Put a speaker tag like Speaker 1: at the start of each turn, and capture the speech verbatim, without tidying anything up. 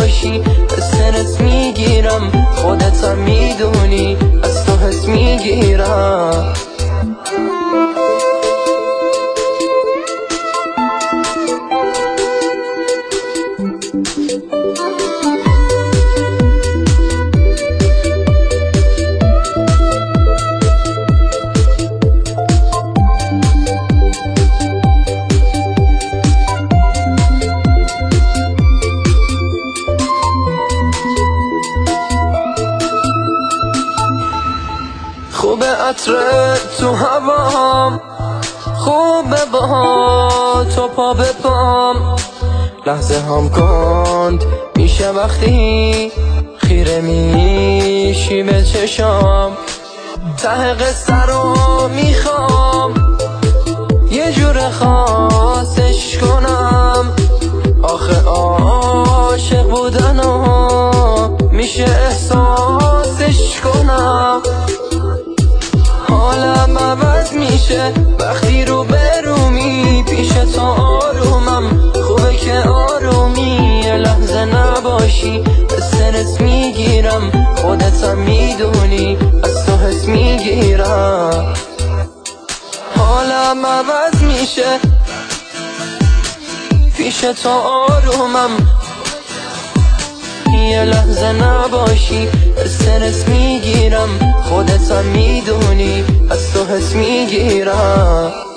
Speaker 1: نباشی استرس میگیرم، خودت هم میدونی از تو حس میگیرم. خوبه عطر تو هوام، خوبه با تو پا به پام، لحظه هم کند میشه وقتی خیره میشی به چشام. ته قصه رو میخوام یه جور خاصش کنم، آخه عاشق بودنو میشه احساسش کنم. حالم عوض میشه وقتی رو برومی، پیش تو آرومم، خوبه که آرومی. یه لحظه نباشی استرس میگیرم، خودت هم میدونی از تو حس میگیرم. حالم عوض میشه پیش تو آرومم، یه لحظه نباشی استرس میگیرم، خودت هم میدونی از تو حس میگیرم.